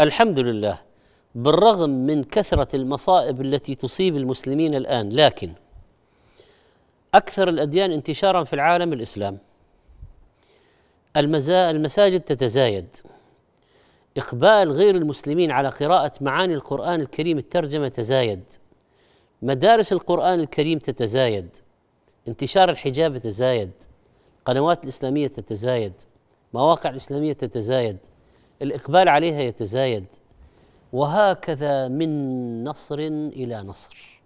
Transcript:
الحمد لله. بالرغم من كثرة المصائب التي تصيب المسلمين الآن، لكن أكثر الأديان انتشارا في العالم الإسلام. المساجد تتزايد، إقبال غير المسلمين على قراءة معاني القرآن الكريم الترجمة تزايد، مدارس القرآن الكريم تتزايد، انتشار الحجاب يتزايد، القنوات الإسلامية تتزايد، مواقع الإسلامية تتزايد، الإقبال عليها يتزايد، وهكذا من نصر إلى نصر.